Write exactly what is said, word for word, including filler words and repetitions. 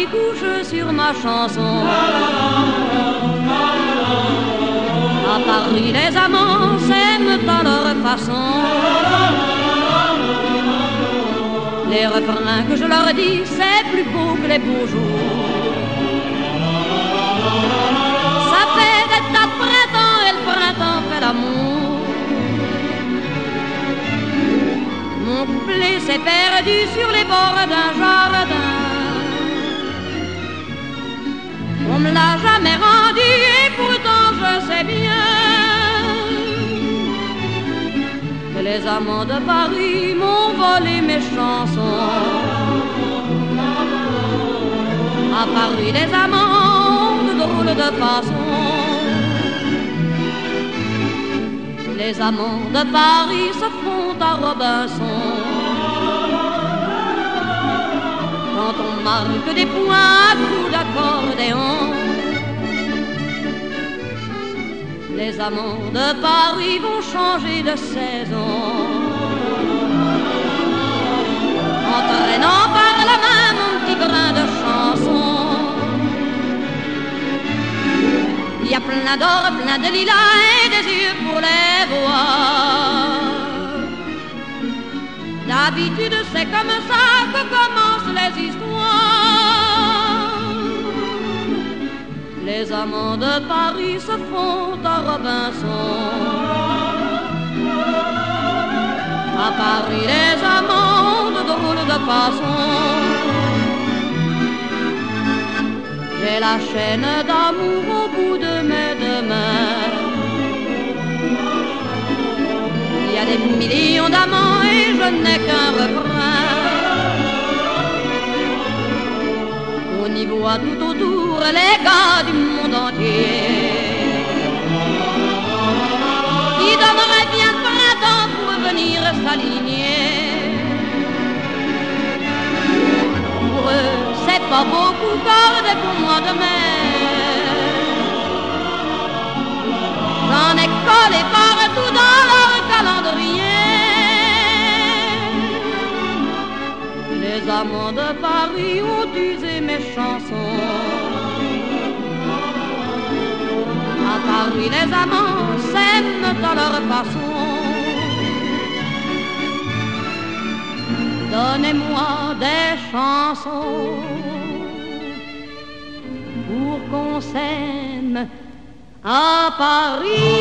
couche sur ma chanson. À Paris, les amants s'aiment à leur façon. Les refrains que je leur dis, c'est plus beau que les beaux jours. Ça fait des tas de printemps et le printemps fait l'amour. Mon couplet s'est perdu sur les bords d'un jardin. On me l'a jamais rendu et pourtant je sais bien que les amants de Paris m'ont volé mes chansons. À Paris, les amants de drôles de façon. Les amants de Paris se font à Robinson. Quand on marque des points à coups d'accordéon. Les amants de Paris vont changer de saison. Entraînant par la main mon petit brin de chanson. Il y a plein d'or, plein de lilas et des yeux pour les voir. D'habitude c'est comme ça que commencent les histoires. Les amants de Paris se font à Robinson. À Paris les amants de drôles de façon. J'ai la chaîne d'amour au bout de mes deux mains. Il y a des millions d'amants et je n'ai qu'un refrain. On y voit tout autour les gars du monde entier qui donneraient bien de printemps pour venir s'aligner. Pour eux, c'est pas beaucoup car des bons mois de mer. J'en ai collé partout dans leur calendrier. Les amants de Paris ont usé mes chansons. À Paris, les amants s'aiment à leur façon. Donnez-moi des chansons pour qu'on s'aime à Paris.